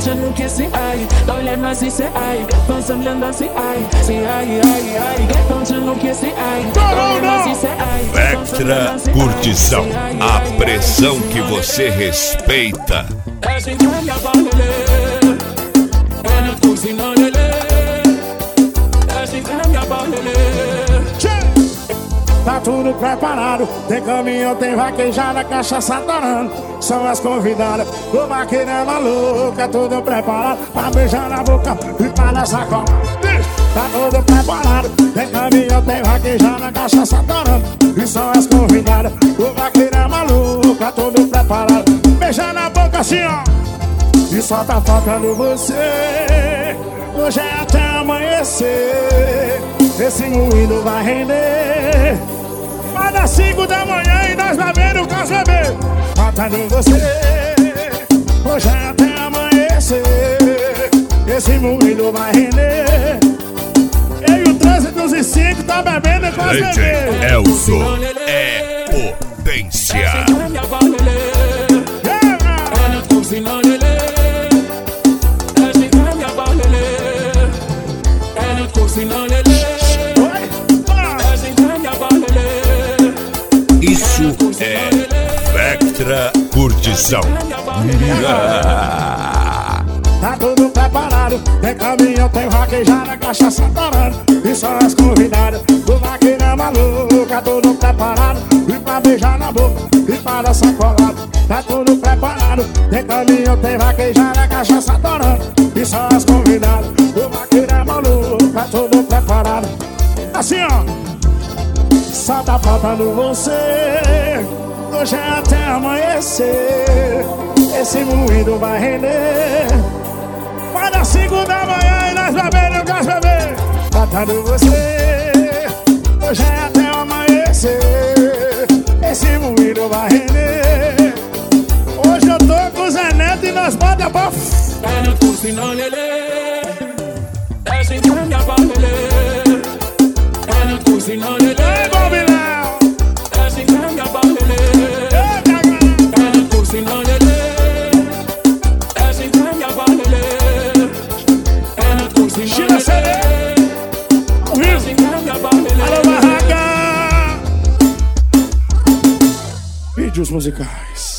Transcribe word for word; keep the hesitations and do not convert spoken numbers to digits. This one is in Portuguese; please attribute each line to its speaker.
Speaker 1: achando que se ai, tá olhando assim se ai, tão olhando assim ai, se ai, ai, ai, tão achando que se ai, tá olhando assim se ai.
Speaker 2: Vectra Curtição, a pressão que você respeita.
Speaker 3: Tá tudo preparado, tem caminhão, tem vaquejada, cachaça adorando. São as convidadas, o vaqueiro é maluco, é tudo preparado pra beijar na boca e pra dar sacola. Tá tudo preparado, tem caminhão, tem vaquejada, cachaça adorando. E são as convidadas, o vaqueiro é maluco, é tudo preparado. Beijar na boca assim, ó. E só tá faltando você, hoje é até amanhecer. Esse moído vai render. Vai dar cinco da manhã e nós bebendo o caso bebê. Faltando você, hoje é até amanhecer. Esse moído vai render. Eu e o trânsito dos e cinco tá bebendo e quase
Speaker 2: D J Elzo é potência. Isso é Vectra Curtição.
Speaker 3: Tá tudo preparado, tem caminhão, tem vaquejada, cachaça adorando. E só as convidadas, o vaqueiro é maluco, tá tudo preparado. E pra beijar na boca, e pra dar sacolado. Tá tudo preparado, tem caminhão, tem vaquejada, cachaça adorando. E só as convidadas, o vaqueiro é maluco, tá tudo preparado. Assim ó. Só tá faltando você, hoje é até amanhecer. Esse moído vai render. Vai dar cinco da manhã e nós bebendo o gás bebê. Faltando você, hoje é até amanhecer. Esse moído vai render. Hoje eu tô com o Zé Neto e nós bota pra f...
Speaker 1: É no curso e não lelê, é sem câmbio pra lelê. É no curso e não lelê.
Speaker 3: Vídeos musicais.